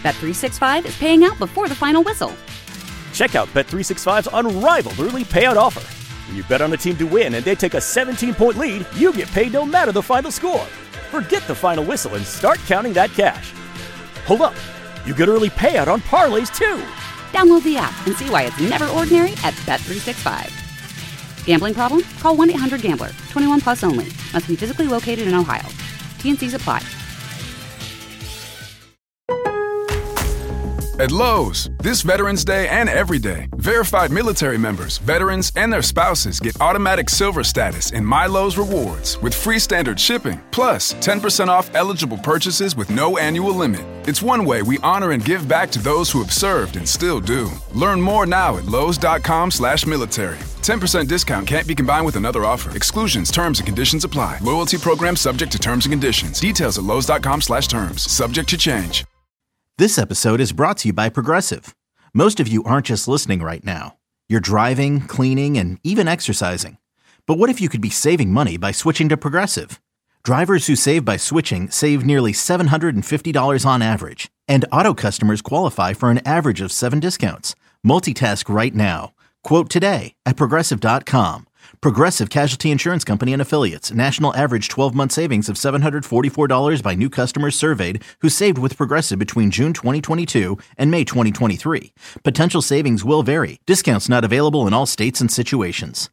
Bet365 is paying out before the final whistle. Check out Bet365's unrivaled early payout offer. When you bet on a team to win and they take a 17-point lead, you get paid no matter the final score. Forget the final whistle and start counting that cash. Hold up. You get early payout on parlays, too. Download the app and see why it's never ordinary at Bet365. Gambling problem? Call 1-800-GAMBLER. 21 plus only. Must be physically located in Ohio. T&Cs apply. At Lowe's, this Veterans Day and every day, verified military members, veterans, and their spouses get automatic silver status in My Lowe's Rewards with free standard shipping, plus 10% off eligible purchases with no annual limit. It's one way we honor and give back to those who have served and still do. Learn more now at lowes.com/military. 10% discount can't be combined with another offer. Exclusions, terms, and conditions apply. Loyalty program subject to terms and conditions. Details at lowes.com/terms. Subject to change. This episode is brought to you by Progressive. Most of you aren't just listening right now. You're driving, cleaning, and even exercising. But what if you could be saving money by switching to Progressive? Drivers who save by switching save nearly $750 on average. And auto customers qualify for an average of 7 discounts. Multitask right now. Quote today at Progressive.com. Progressive Casualty Insurance Company and Affiliates. National average 12-month savings of $744 by new customers surveyed who saved with Progressive between June 2022 and May 2023. Potential savings will vary. Discounts not available in all states and situations.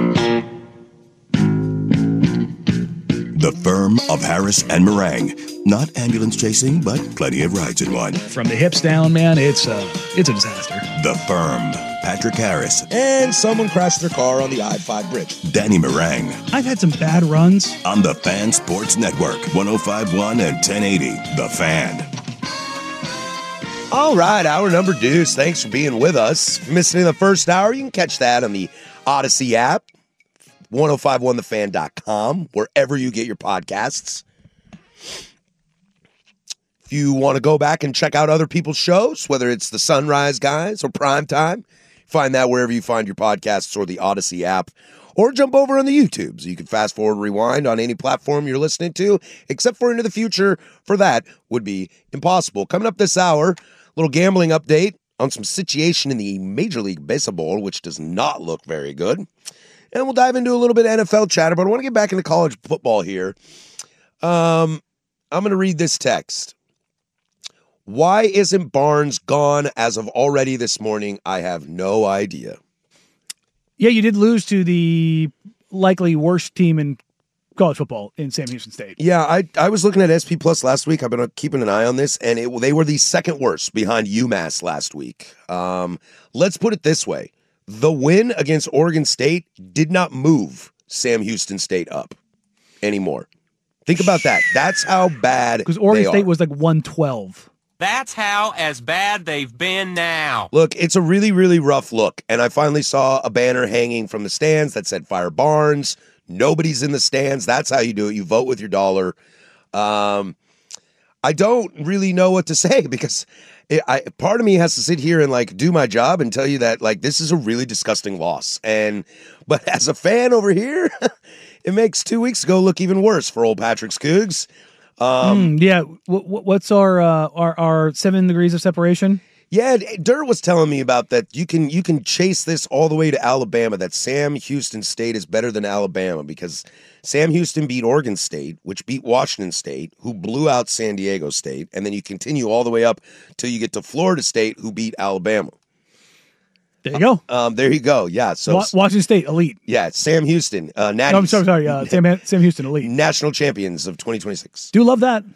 The firm of Harris and Meringue. Not ambulance chasing, but plenty of rides in one. From the hips down, man, it's a disaster. The firm. Patrick Harris. And someone crashed their car on the I-5 bridge. Danny Meringue. I've had some bad runs. On the Fan Sports Network. 105.1 and 1080. The Fan. All right, hour number deuce. Thanks for being with us. If you missed any of the first hour, you can catch that on the Odyssey app. 1051thefan.com, wherever you get your podcasts. If you want to go back and check out other people's shows, whether it's the Sunrise Guys or Primetime, find that wherever you find your podcasts or the Odyssey app, or jump over on the YouTube so you can fast forward, rewind on any platform you're listening to, except for Into the Future. For that would be impossible. Coming up this hour, a little gambling update on some situation in the Major League Baseball, which does not look very good. And we'll dive into a little bit of NFL chatter, but I want to get back into college football here. I'm going to read this text. Why isn't Barnes gone as of already this morning? I have no idea. Yeah, you did lose to the likely worst team in college football in Sam Houston State. Yeah, I was looking at SP Plus last week. I've been keeping an eye on this, and they were the second worst behind UMass last week. Let's put it this way. The win against Oregon State did not move Sam Houston State up anymore. Think about that. That's how bad because Oregon State was like 112. That's how as bad they've been now. Look, it's a really, really rough look. And I finally saw a banner hanging from the stands that said Fire Barnes. Nobody's in the stands. That's how you do it. You vote with your dollar. I don't really know what to say because part of me has to sit here and like do my job and tell you that like this is a really disgusting loss. But as a fan over here, it makes 2 weeks ago look even worse for old Patrick's Cougs. Yeah. What's our 7 degrees of separation? Yeah, Dirt was telling me about that. You can chase this all the way to Alabama, that Sam Houston State is better than Alabama because Sam Houston beat Oregon State, which beat Washington State, who blew out San Diego State, and then you continue all the way up till you get to Florida State, who beat Alabama. There you go. There you go. Yeah. So Washington State elite. Yeah, Sam Houston. I'm sorry. Sam Houston elite. National champions of 2026. Do love that.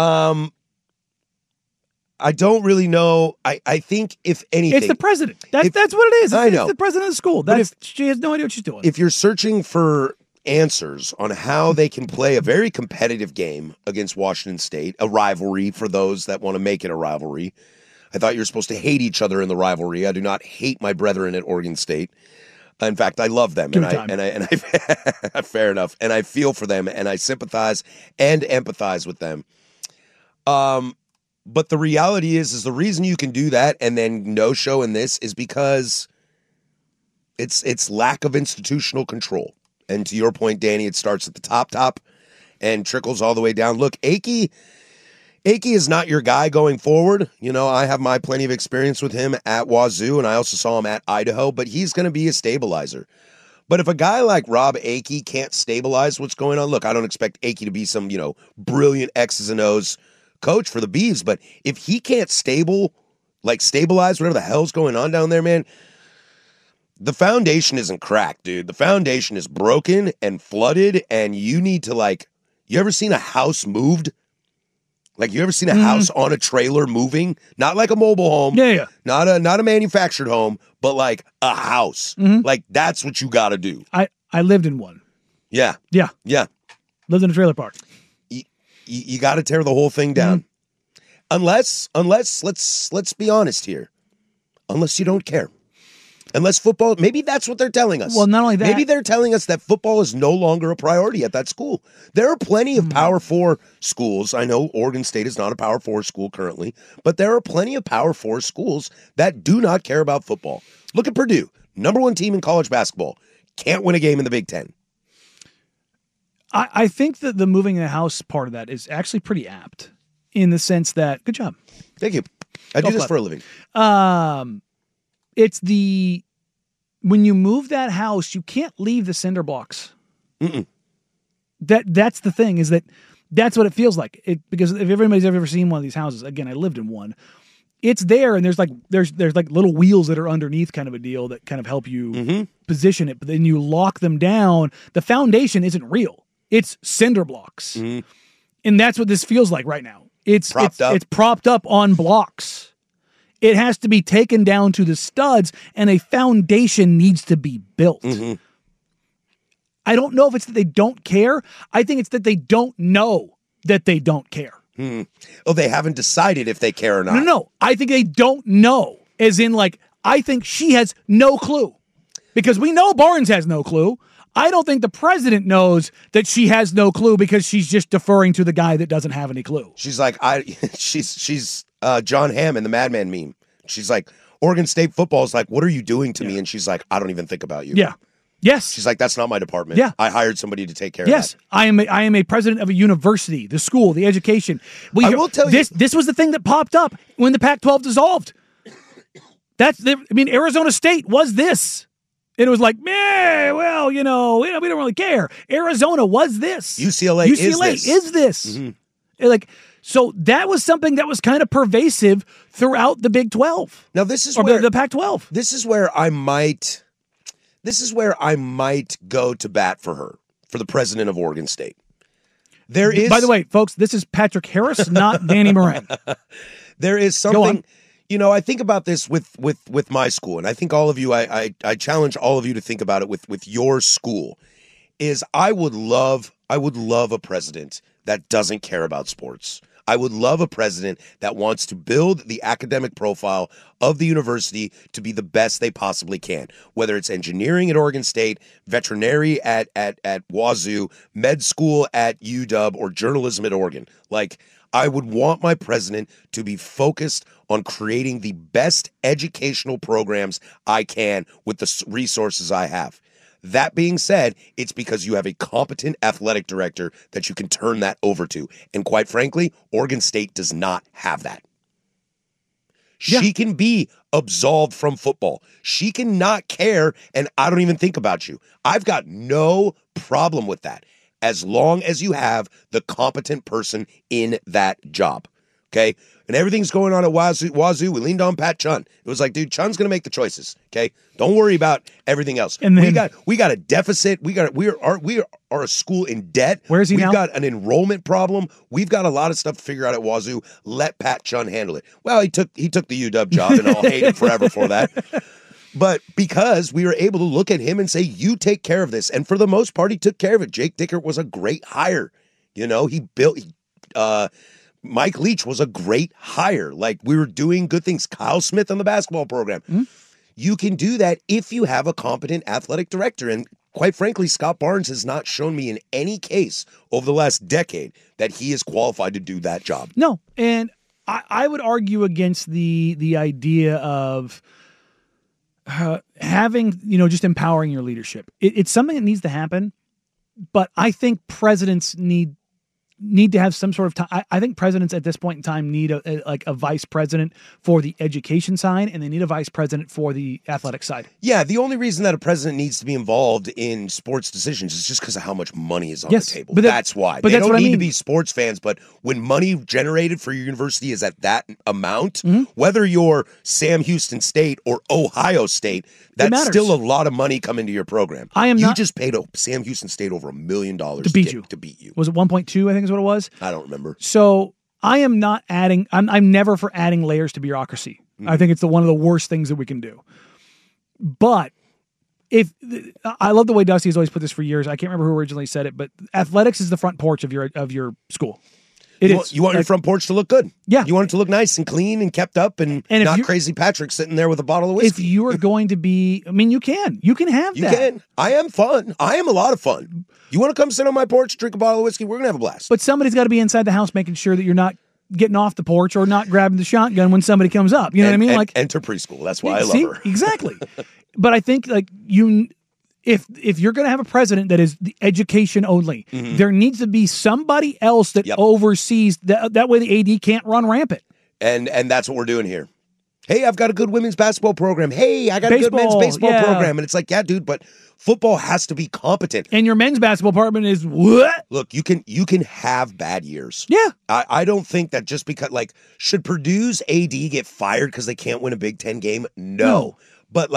I don't really know. I think if anything, it's the president. That's what it is. I know. It's the president of the school. She has no idea what she's doing. If you're searching for answers on how they can play a very competitive game against Washington State, a rivalry for those that want to make it a rivalry. I thought you were supposed to hate each other in the rivalry. I do not hate my brethren at Oregon State. In fact, I love them, and I fair enough. And I feel for them, and I sympathize and empathize with them. But the reality is the reason you can do that and then no show in this is because it's lack of institutional control. And to your point, Danny, it starts at the top and trickles all the way down. Look, Akey Akey is not your guy going forward. You know, I have my plenty of experience with him at Wazoo, and I also saw him at Idaho, but he's going to be a stabilizer. But if a guy like Rob Akey can't stabilize what's going on, look, I don't expect Akey to be some, brilliant X's and O's coach for the Beavs, but if he can't stabilize whatever the hell's going on down there, man, the foundation isn't cracked, dude. The foundation is broken and flooded, and you need to, you ever seen a house moved? Like, you ever seen a house on a trailer moving? Not like a mobile home. Yeah. Not a manufactured home, but like a house. Like, that's what you got to do. I lived in one. Yeah. Yeah. Yeah. Lived in a trailer park. You got to tear the whole thing down. Unless, let's be honest here. Unless you don't care. Unless football, maybe that's what they're telling us. Well, not only that. Maybe they're telling us that football is no longer a priority at that school. There are plenty of Power 4 schools. I know Oregon State is not a Power 4 school currently, but there are plenty of Power 4 schools that do not care about football. Look at Purdue, number 1 team in college basketball. Can't win a game in the Big Ten. I think that the moving the house part of that is actually pretty apt in the sense that, good job. Thank you. I do this for a living. It's when you move that house, you can't leave the cinder blocks. That's the thing, is that's what it feels like. Because if everybody's ever seen one of these houses, again, I lived in one. It's there, and there's little wheels that are underneath, kind of a deal that kind of help you position it. But then you lock them down. The foundation isn't real. It's cinder blocks, and that's what this feels like right now. It's propped up on blocks. It has to be taken down to the studs, and a foundation needs to be built. I don't know if it's that they don't care. I think it's that they don't know that they don't care. Oh, they haven't decided if they care or not. No. I think they don't know. As in, I think she has no clue. Because we know Barnes has no clue. I don't think the president knows that she has no clue because she's just deferring to the guy that doesn't have any clue. She's like, she's John Hamm in the Madman meme. She's like, Oregon State football is like, what are you doing to me? And she's like, I don't even think about you. Yeah. Yes. She's like, that's not my department. Yeah. I hired somebody to take care of that. I am a president of a university, the school, the education. I will tell you. This was the thing that popped up when the Pac-12 dissolved. Arizona State was this. And it was like, well, we don't really care. Arizona was this. UCLA is this. So that was something that was kind of pervasive throughout the Big 12. Now this is the Pac-12. This is where I might go to bat for her, for the president of Oregon State. By the way, folks, this is Patrick Harris, not Danny Moran. There is something. I think about this with my school, and I think all of you, I challenge all of you to think about it with your school, is I would love a president that doesn't care about sports. I would love a president that wants to build the academic profile of the university to be the best they possibly can, whether it's engineering at Oregon State, veterinary at Wazoo, med school at UW, or journalism at Oregon. I would want my president to be focused on creating the best educational programs I can with the resources I have. That being said, it's because you have a competent athletic director that you can turn that over to. And quite frankly, Oregon State does not have that. She can be absolved from football. She can not care, and I don't even think about you. I've got no problem with that, as long as you have the competent person in that job. Okay? And everything's going on at Wazoo. We leaned on Pat Chun. It was like, dude, Chun's going to make the choices. Okay? Don't worry about everything else. And then, we got a deficit. We are a school in debt. Where is he now? We've got an enrollment problem. We've got a lot of stuff to figure out at Wazoo. Let Pat Chun handle it. Well, he took the UW job, and I'll hate him forever for that. But because we were able to look at him and say, you take care of this. And for the most part, he took care of it. Jake Dickert was a great hire. Mike Leach was a great hire. We were doing good things. Kyle Smith on the basketball program. Mm-hmm. You can do that if you have a competent athletic director. And quite frankly, Scott Barnes has not shown me in any case over the last decade that he is qualified to do that job. No. And I would argue against the idea of having, just empowering your leadership. It's something that needs to happen, but I think presidents need need to have some sort of time. I think presidents at this point in time need a vice president for the education side, and they need a vice president for the athletic side. Yeah, the only reason that a president needs to be involved in sports decisions is just because of how much money is on the table. But that's why. But they that's don't what need I mean. to be sports fans, but when money generated for your university is at that amount, whether you're Sam Houston State or Ohio State, that's matters. still a lot of money coming to your program. You just paid Sam Houston State over $1 million to beat you. Was it 1.2? I think is what it was. I don't remember. So I am not adding. I'm never for adding layers to bureaucracy. I think it's one of the worst things that we can do. But if I love the way Dusty has always put this for years. I can't remember who originally said it, but athletics is the front porch of your school. You want your front porch to look good. Yeah. You want it to look nice and clean and kept up and not crazy Patrick sitting there with a bottle of whiskey. If you are going to be, you can have that. You can. I am fun. I am a lot of fun. You want to come sit on my porch, drink a bottle of whiskey, we're going to have a blast. But somebody's got to be inside the house making sure that you're not getting off the porch or not grabbing the shotgun when somebody comes up. You know what I mean? Enter preschool. That's why I love her. Exactly. But I think if you're going to have a president that is the education only, there needs to be somebody else that oversees that way the AD can't run rampant. And that's what we're doing here. Hey, I've got a good women's basketball program. Hey, I got a good men's baseball program. And it's like, yeah, dude, but football has to be competent. And your men's basketball department is what? Look, you can have bad years. Yeah. I don't think that just because, should Purdue's AD get fired because they can't win a Big Ten game? No. But,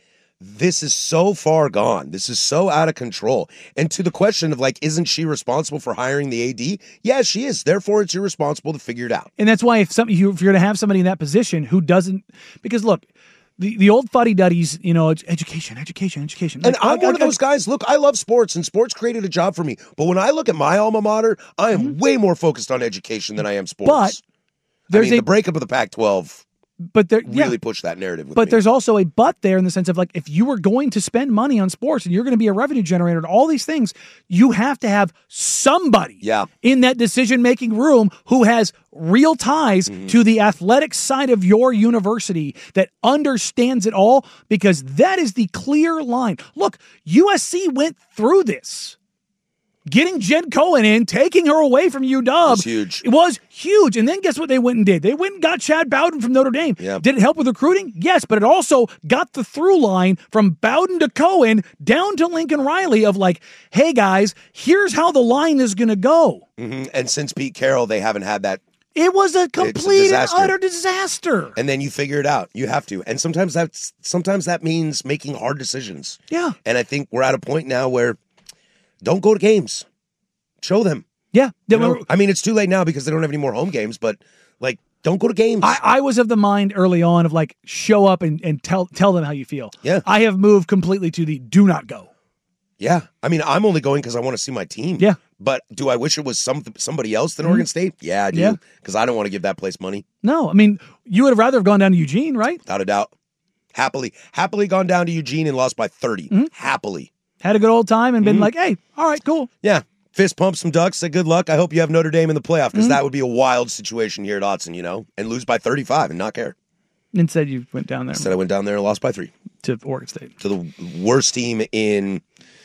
this is so far gone. This is so out of control. And to the question of, isn't she responsible for hiring the AD? Yeah, she is. Therefore, it's irresponsible to figure it out. And that's why if you're going to have somebody in that position who doesn't, because look, the old fuddy-duddies, it's education. And I'm one of those guys. Look, I love sports, and sports created a job for me. But when I look at my alma mater, I am way more focused on education than I am sports. But the breakup of the Pac-12 really push that narrative with me. There's also a but there in the sense of if you were going to spend money on sports and you're going to be a revenue generator and all these things, you have to have somebody in that decision-making room who has real ties to the athletic side of your university that understands it all, because that is the clear line. Look, USC went through this. Getting Jen Cohen in, taking her away from UW was huge. It was huge. And then guess what they went and did? They went and got Chad Bowden from Notre Dame. Yep. Did it help with recruiting? Yes, but it also got the through line from Bowden to Cohen down to Lincoln Riley of hey guys, here's how the line is going to go. And since Pete Carroll, they haven't had that. It was a complete and utter disaster. And then you figure it out. You have to. And sometimes that means making hard decisions. Yeah. And I think we're at a point now where don't go to games. Show them. Yeah. It's too late now because they don't have any more home games, but don't go to games. I was of the mind early on of show up and tell them how you feel. Yeah. I have moved completely to the do not go. Yeah. I'm only going because I want to see my team. Yeah. But do I wish it was somebody else than Oregon State? Yeah, I do. Yeah. Because I don't want to give that place money. No. You would have rather have gone down to Eugene, right? Without a doubt. Happily gone down to Eugene and lost by 30. Happily. Had a good old time and been hey, all right, cool. Yeah. Fist pump some Ducks, say good luck. I hope you have Notre Dame in the playoff because that would be a wild situation here at Autzen, and lose by 35 and not care. Instead, you went down there. Instead, I went down there and lost by 3. To Oregon State. To the worst team in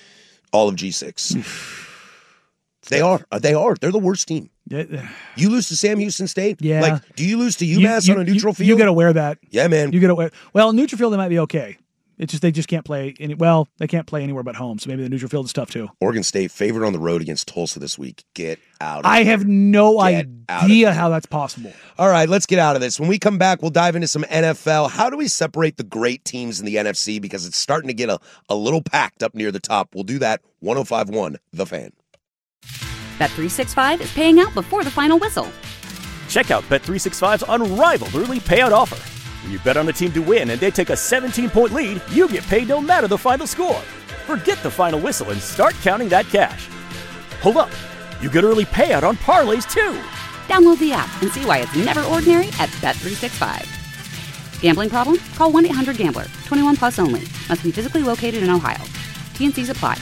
all of G6. They are. They're the worst team. Yeah. You lose to Sam Houston State? Yeah. Do you lose to UMass on a neutral field? You got to wear that. Yeah, man. You got to wear. Well, neutral field, they might be okay. It's just they just can't play they can't play anywhere but home, so maybe the neutral field is tough too. Oregon State favored on the road against Tulsa this week. Get out of I here. have no idea how that's possible. All right, let's get out of this. When we come back, we'll dive into some NFL. How do we separate the great teams in the NFC? Because it's starting to get a little packed up near the top. We'll do that. 105.1 The Fan. Bet365 is paying out before the final whistle. Check out Bet365's unrivaled early payout offer. When you bet on a team to win and they take a 17-point lead, you get paid no matter the final score. Forget the final whistle and start counting that cash. Hold up. You get early payout on parlays, too. Download the app and see why it's never ordinary at Bet365. Gambling problem? Call 1-800-GAMBLER. 21 plus only. Must be physically located in Ohio. T&Cs apply.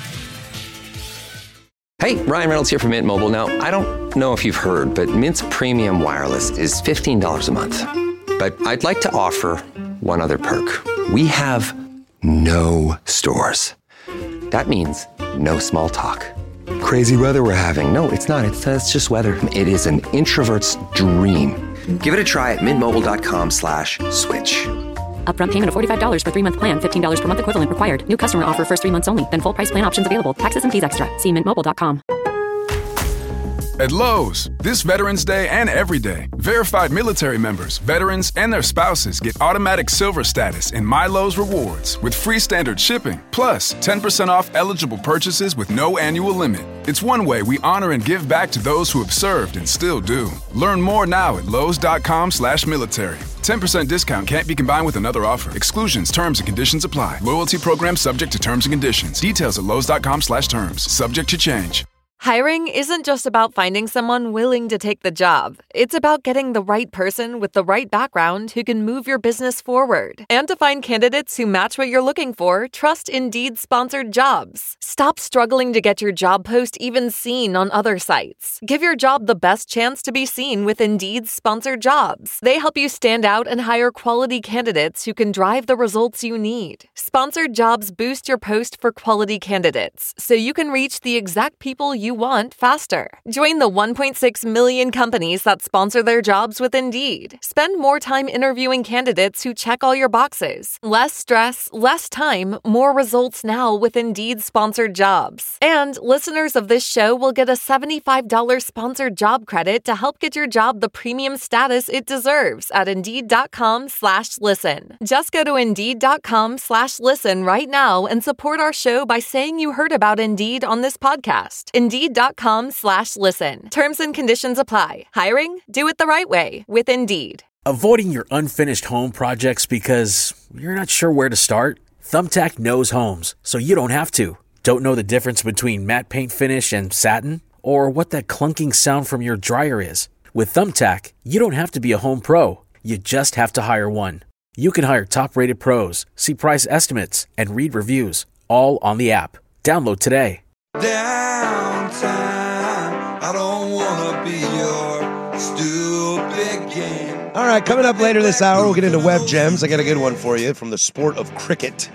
Hey, Ryan Reynolds here from Mint Mobile. Now, I don't know if you've heard, but Mint's premium wireless is $15 a month. But I'd like to offer one other perk. We have no stores. That means no small talk. crazy weather we're having. No, it's not. It's just weather. It is an introvert's dream. Give it a try at mintmobile.com/switch. Upfront payment of $45 for 3-month plan. $15 per month equivalent required. New customer offer first 3 months only. Then full price plan options available. Taxes and fees extra. See mintmobile.com. At Lowe's, this Veterans Day and every day, verified military members, veterans, and their spouses get automatic silver status in My Lowe's Rewards with free standard shipping, plus 10% off eligible purchases with no annual limit. It's one way we honor and give back to those who have served and still do. Learn more now at lowes.com/military. 10% discount can't be combined with another offer. Exclusions, terms, and conditions apply. Loyalty program subject to terms and conditions. Details at lowes.com/terms. Subject to change. Hiring isn't just about finding someone willing to take the job. It's about getting the right person with the right background who can move your business forward. And to find candidates who match what you're looking for, trust Indeed-sponsored jobs. Stop struggling to get your job post even seen on other sites. Give your job the best chance to be seen with Indeed-sponsored jobs. They help you stand out and hire quality candidates who can drive the results you need. Sponsored jobs boost your post for quality candidates, so you can reach the exact people you want faster. Join the 1.6 million companies that sponsor their jobs with Indeed. Spend more time interviewing candidates who check all your boxes. Less stress, less time, more results now with Indeed-sponsored jobs. And listeners of this show will get a $75 sponsored job credit to help get your job the premium status it deserves at Indeed.com/listen. Just go to Indeed.com/listen right now and support our show by saying you heard about Indeed on this podcast. Indeed.com/listen. Terms and conditions apply. Hiring? Do it the right way with Indeed. Avoiding your unfinished home projects because you're not sure where to start? Thumbtack knows homes, so you don't have to. Don't know the difference between matte paint finish and satin? Or what that clunking sound from your dryer is? With Thumbtack, you don't have to be a home pro. You just have to hire one. You can hire top-rated pros, see price estimates, and read reviews, all on the app. Download today. Downtown, I don't wanna be your stupid game. All right, coming up later this hour, we'll get into web gems. I got a good one for you from the sport of cricket.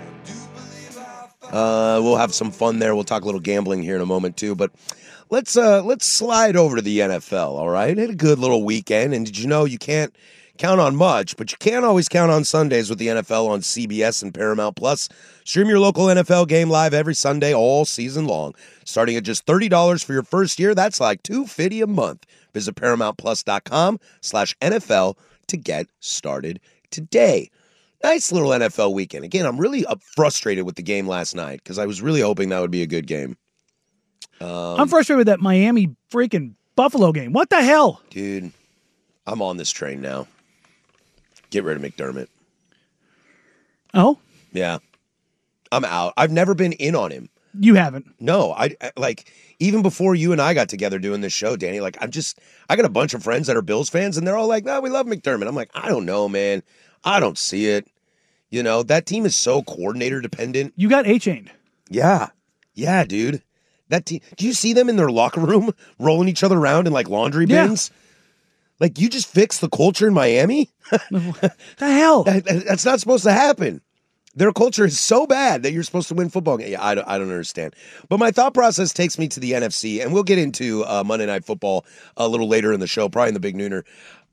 We'll have some fun there. We'll talk a little gambling here in a moment too, but let's slide over to the NFL. All right, had a good little weekend, and did you know you can't count on much, but you can't always count on Sundays with the NFL on CBS and Paramount Plus. Stream your local NFL game live every Sunday all season long. Starting at just $30 for your first year, that's like $250 a month. Visit ParamountPlus.com/NFL to get started today. Nice little NFL weekend. Again, I'm really frustrated with the game last night because I was really hoping that would be a good game. I'm frustrated with that Miami freaking Buffalo game. What the hell? Dude, I'm on this train now. Get rid of McDermott. Oh? Yeah. I'm out. I've never been in on him. You haven't? No. I like, even before you and I got together doing this show, Danny, like, I got a bunch of friends that are Bills fans, and they're all like, no, we love McDermott. I'm like, I don't know, man. I don't see it. You know, that team is so coordinator dependent. You got A-chained. Yeah. Yeah, dude. That team. Do you see them in their locker room rolling each other around in like laundry bins? Yeah. Like, you just fixed the culture in Miami? The hell? That's not supposed to happen. Their culture is so bad that you're supposed to win football games. Yeah, I don't understand. But my thought process takes me to the NFC, and we'll get into Monday Night Football a little later in the show, probably in the Big Nooner.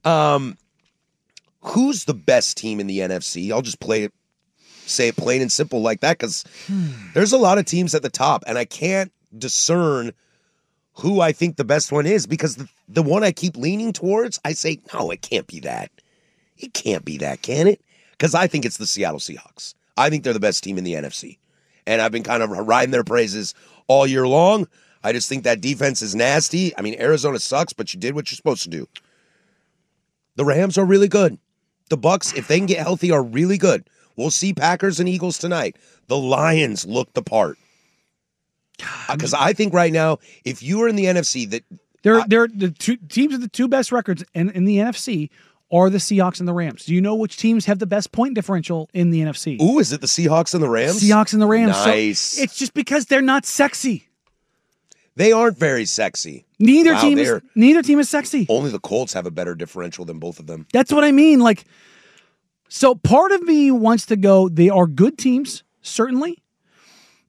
Who's the best team in the NFC? I'll just say it plain and simple like that, because there's a lot of teams at the top, and I can't discern who I think the best one is, because the one I keep leaning towards, I say, no, it can't be that. It can't be that, can it? Because I think it's the Seattle Seahawks. I think they're the best team in the NFC. And I've been kind of riding their praises all year long. I just think that defense is nasty. I mean, Arizona sucks, but you did what you're supposed to do. The Rams are really good. The Bucs, if they can get healthy, are really good. We'll see Packers and Eagles tonight. The Lions look the part. Because I think right now, if you are in the NFC, that they're the two teams with the two best records in the NFC are the Seahawks and the Rams. Do you know which teams have the best point differential in the NFC? Ooh, is it the Seahawks and the Rams? Seahawks and the Rams. Nice. So it's just because they're not sexy. They aren't very sexy. Neither team is sexy. Only the Colts have a better differential than both of them. That's what I mean. Like, so part of me wants to go, they are good teams, certainly.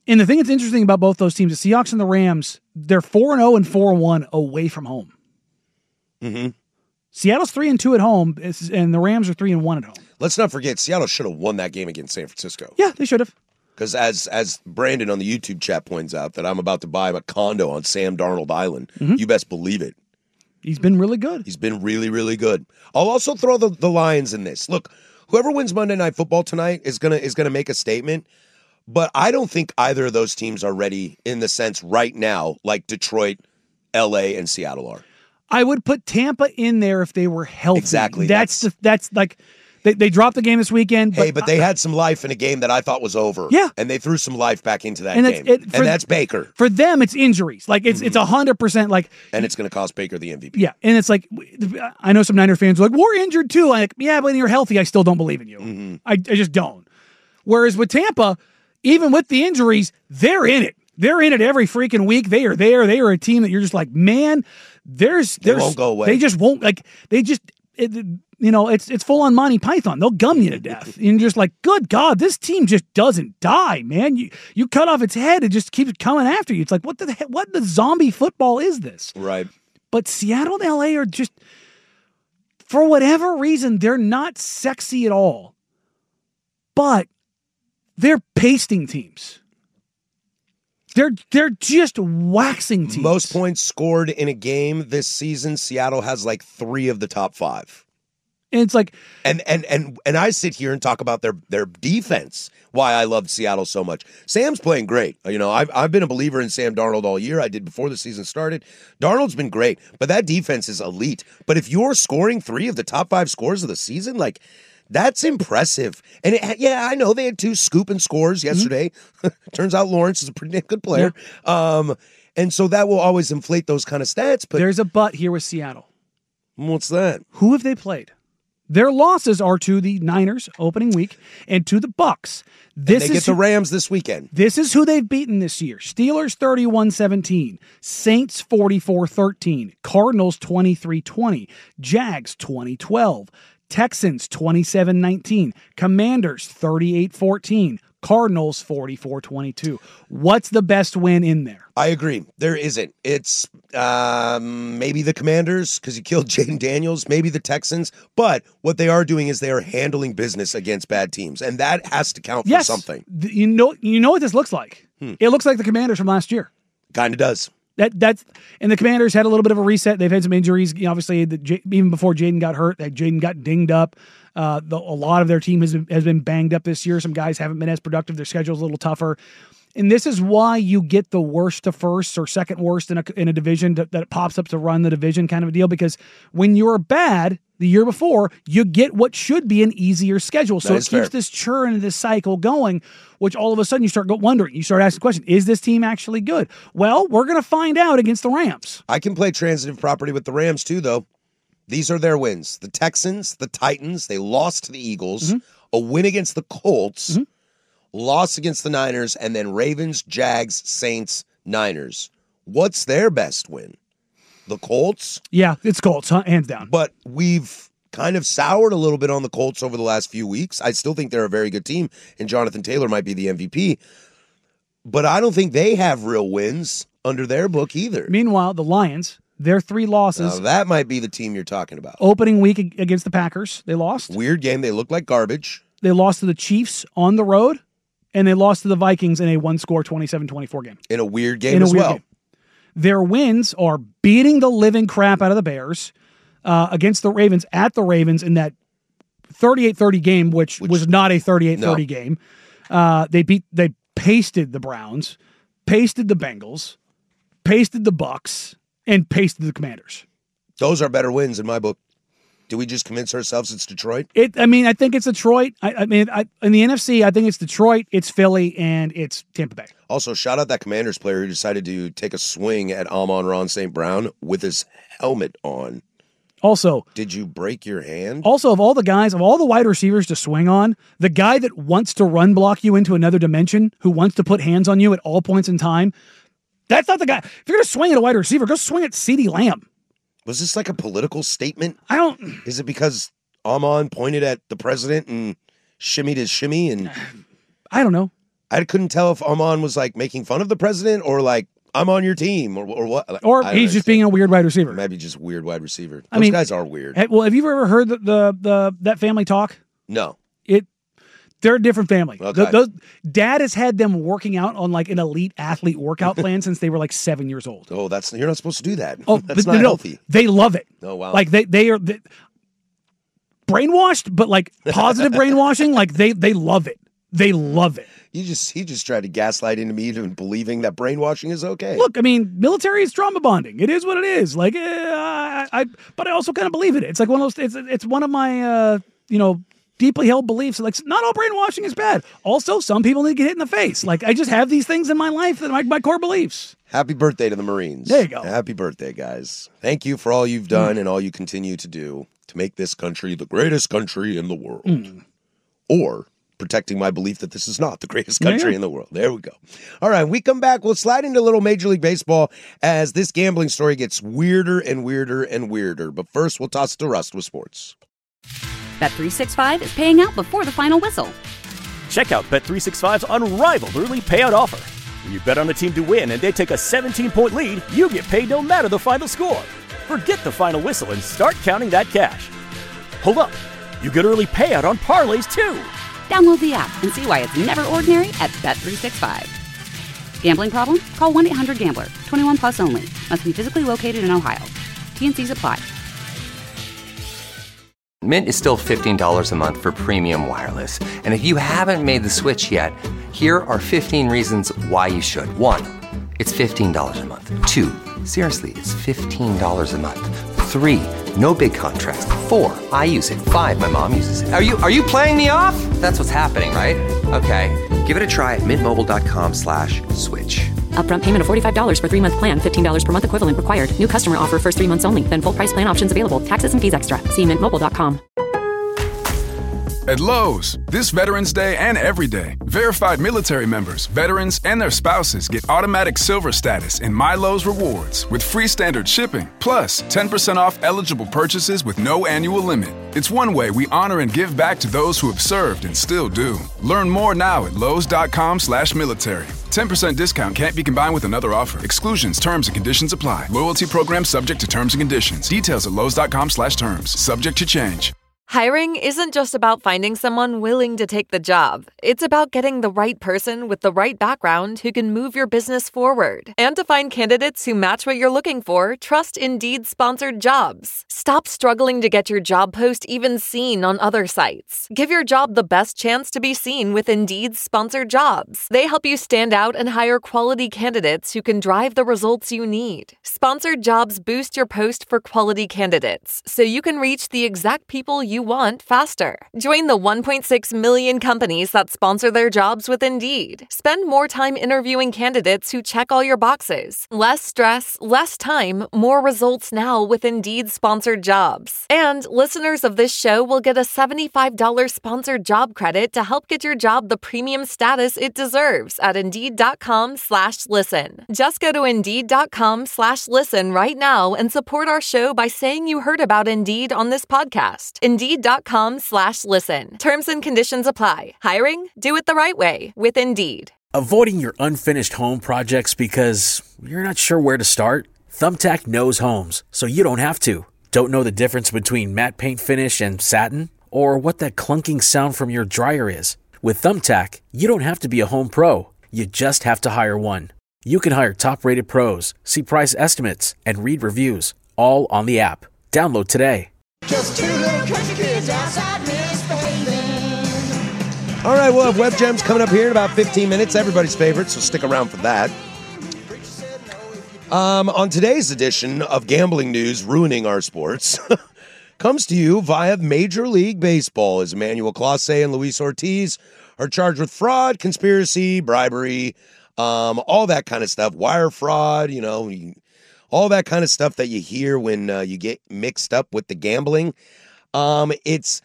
And the thing that's interesting about both those teams, the Seahawks and the Rams, they're 4-0 and 4-1 away from home. Mm-hmm. Seattle's 3-2 at home, and the Rams are 3-1 at home. Let's not forget, Seattle should have won that game against San Francisco. Yeah, they should have. Because as Brandon on the YouTube chat points out, that I'm about to buy a condo on Sam Darnold Island. Mm-hmm. You best believe it. He's been really good. He's been really, really good. I'll also throw the Lions in this. Look, whoever wins Monday Night Football tonight is gonna make a statement. But I don't think either of those teams are ready in the sense right now like Detroit, LA, and Seattle are. I would put Tampa in there if they were healthy. Exactly. That's like they dropped the game this weekend. But they had some life in a game that I thought was over. Yeah. And they threw some life back into that And game. and that's Baker. For them, it's injuries. Like it's 100% like. And it's going to cost Baker the MVP. Yeah, and it's like, I know some Niner fans are like, we're injured too. I'm like, yeah, but when you're healthy, I still don't believe in you. Mm-hmm. I just don't. Whereas with Tampa, even with the injuries, they're in it. They're in it every freaking week. They are there. They are a team that you're just like, man, they won't go away. They just won't, like, it's full on Monty Python. They'll gum you to death. And you're just like, good God, this team just doesn't die, man. You cut off its head, it just keeps coming after you. It's like, what the zombie football is this? Right. But Seattle and LA are just, for whatever reason, they're not sexy at all. But they're pasting teams. They're just waxing teams. Most points scored in a game this season, Seattle has like 3 of the top 5. And it's like, and I sit here and talk about their defense. Why I love Seattle so much. Sam's playing great. You know, I've been a believer in Sam Darnold all year. I did before the season started. Darnold's been great, but that defense is elite. But if you're scoring 3 of the top 5 scores of the season, like, that's impressive. And I know they had 2 scoop and scores yesterday. Mm-hmm. Turns out Lawrence is a pretty good player. Yeah. And so that will always inflate those kind of stats. But there's a but here with Seattle. What's that? Who have they played? Their losses are to the Niners opening week and to the Bucs. They get the Rams this weekend. This is who they've beaten this year. Steelers 31-17, Saints 44-13, Cardinals 23-20, Jags 20-12, Texans 27-19, Commanders 38-14, Cardinals 44-22. What's the best win in there? I agree. There isn't. It's maybe the Commanders because you killed Jaden Daniels, maybe the Texans. But what they are doing is they are handling business against bad teams, and that has to count for something. You know what this looks like? It looks like the Commanders from last year. Kind of does. That's and the Commanders had a little bit of a reset. They've had some injuries. Obviously, even before Jaden got hurt, Jaden got dinged up. A lot of their team has been banged up this year. Some guys haven't been as productive. Their schedule's a little tougher. And this is why you get the worst to first or second worst in a division that pops up to run the division kind of a deal. Because when you're bad the year before, you get what should be an easier schedule. So it keeps this churn and this cycle going, which all of a sudden you start wondering. You start asking the question, is this team actually good? Well, we're going to find out against the Rams. I can play transitive property with the Rams too, though. These are their wins. The Texans, the Titans, they lost to the Eagles, a win against the Colts, loss against the Niners, and then Ravens, Jags, Saints, Niners. What's their best win? The Colts? Yeah, it's Colts, hands down. But we've kind of soured a little bit on the Colts over the last few weeks. I still think they're a very good team, and Jonathan Taylor might be the MVP. But I don't think they have real wins under their book either. Meanwhile, the Lions, their 3 losses. Now, that might be the team you're talking about. Opening week against the Packers, they lost. Weird game. They look like garbage. They lost to the Chiefs on the road, and they lost to the Vikings in a one-score 27-24 game. In a weird game as well. Their wins are beating the living crap out of the Bears against the Ravens at the Ravens in that 38-30 game, which was not a 38-30 game. They pasted the Browns, pasted the Bengals, pasted the Bucs, and pasted the Commanders. Those are better wins in my book. Do we just convince ourselves it's Detroit? I think it's Detroit. In the NFC, I think it's Detroit, it's Philly, and it's Tampa Bay. Also, shout out that Commanders player who decided to take a swing at Amon-Ra St. Brown with his helmet on. Also, did you break your hand? Also, of all the wide receivers to swing on, the guy that wants to run block you into another dimension, who wants to put hands on you at all points in time, that's not the guy. If you're going to swing at a wide receiver, go swing at CeeDee Lamb. Was this like a political statement? Is it because Amon pointed at the president and shimmied his shimmy? And I don't know. I couldn't tell if Armand was like making fun of the president or like, I'm on your team or what. Or he's just being a weird wide receiver. Maybe just weird wide receiver. Those guys are weird. Well, have you ever heard that family talk? No. They're a different family. Okay. Dad has had them working out on like an elite athlete workout plan since they were like 7 years old. Oh, you're not supposed to do that. Oh, that's not healthy. They love it. Oh, wow. Like they are brainwashed, but like positive brainwashing. Like they love it. They love it. He just tried to gaslight into me into believing that brainwashing is okay. Look, I mean, military is trauma bonding. It is what it is. Like, but I also kind of believe it. It's like one of those. It's one of my deeply held beliefs. Like, not all brainwashing is bad. Also, some people need to get hit in the face. Like, I just have these things in my life that are my core beliefs. Happy birthday to the Marines. There you go. Happy birthday, guys. Thank you for all you've done and all you continue to do to make this country the greatest country in the world. Or protecting my belief that this is not the greatest country in the world. There we go. All right, we come back. We'll slide into a little Major League Baseball as this gambling story gets weirder and weirder and weirder. But first, we'll toss it to Rust with sports. Bet365 is paying out before the final whistle. Check out Bet365's unrivaled early payout offer. When you bet on a team to win and they take a 17-point lead, you get paid no matter the final score. Forget the final whistle and start counting that cash. Hold up. You get early payout on parlays, too. Download the app and see why it's never ordinary at Bet365. Gambling problem? Call 1-800-GAMBLER. 21 plus only. Must be physically located in Ohio. T&Cs apply. Mint is still $15 a month for premium wireless. And if you haven't made the switch yet, here are 15 reasons why you should. 1, it's $15 a month. 2, seriously, it's $15 a month. 3, no big contrast. 4, I use it. 5, my mom uses it. Are you playing me off? That's what's happening, right? Okay, give it a try at mintmobile.com/switch. Upfront payment of $45 for 3-month plan. $15 per month equivalent required. New customer offer first 3 months only. Then full price plan options available. Taxes and fees extra. See mintmobile.com. At Lowe's, this Veterans Day and every day, verified military members, veterans, and their spouses get automatic silver status in My Lowe's Rewards with free standard shipping, plus 10% off eligible purchases with no annual limit. It's one way we honor and give back to those who have served and still do. Learn more now at Lowe's.com/military. 10% discount can't be combined with another offer. Exclusions, terms, and conditions apply. Loyalty program subject to terms and conditions. Details at Lowe's.com/terms. Subject to change. Hiring isn't just about finding someone willing to take the job. It's about getting the right person with the right background who can move your business forward. And to find candidates who match what you're looking for, trust Indeed sponsored jobs. Stop struggling to get your job post even seen on other sites. Give your job the best chance to be seen with Indeed sponsored jobs. They help you stand out and hire quality candidates who can drive the results you need. Sponsored jobs boost your post for quality candidates, so you can reach the exact people you want faster. Join the 1.6 million companies that sponsor their jobs with Indeed. Spend more time interviewing candidates who check all your boxes. Less stress, less time, more results now with Indeed sponsored jobs. And listeners of this show will get a $75 sponsored job credit to help get your job the premium status it deserves at Indeed.com/listen. Just go to Indeed.com/listen right now and support our show by saying you heard about Indeed on this podcast. Indeed.com/listen. Terms and conditions apply. Hiring? Do it the right way with Indeed. Avoiding your unfinished home projects because you're not sure where to start? Thumbtack knows homes, so you don't have to. Don't know the difference between matte paint finish and satin? Or what that clunking sound from your dryer is? With Thumbtack, you don't have to be a home pro. You just have to hire one. You can hire top-rated pros, see price estimates, and read reviews, all on the app. Download today. Just two little country kids outside misbehaving. All right, we'll have Web Gems coming up here in about 15 minutes. Everybody's favorite, so stick around for that. On today's edition of Gambling News Ruining Our Sports, comes to you via Major League Baseball as Emmanuel Clase and Luis Ortiz are charged with fraud, conspiracy, bribery, all that kind of stuff, wire fraud, all that kind of stuff that you hear when you get mixed up with the gambling. They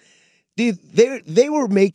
would make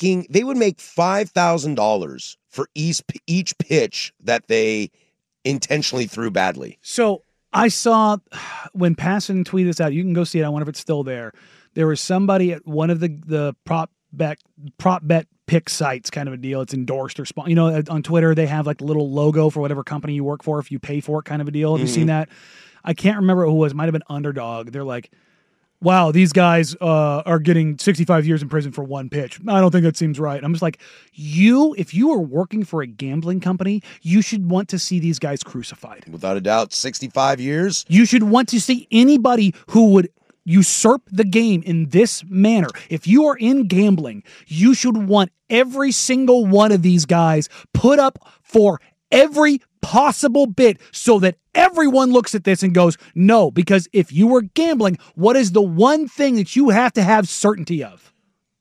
$5,000 for each pitch that they intentionally threw badly. So I saw when Passon tweeted this out, you can go see it. I wonder if it's still there. There was somebody at one of the prop prop bet pick sites kind of a deal. It's endorsed or on Twitter they have like the little logo for whatever company you work for if you pay for it kind of a deal. Have you seen that? I can't remember who it was. It might have been Underdog. They're like, wow, these guys are getting 65 years in prison for one pitch. I don't think that seems right. I'm just like, if you are working for a gambling company, you should want to see these guys crucified. Without a doubt, 65 years. You should want to see anybody who would usurp the game in this manner. If you are in gambling, you should want every single one of these guys put up for every possible bit so that everyone looks at this and goes, no, because if you were gambling, what is the one thing that you have to have certainty of?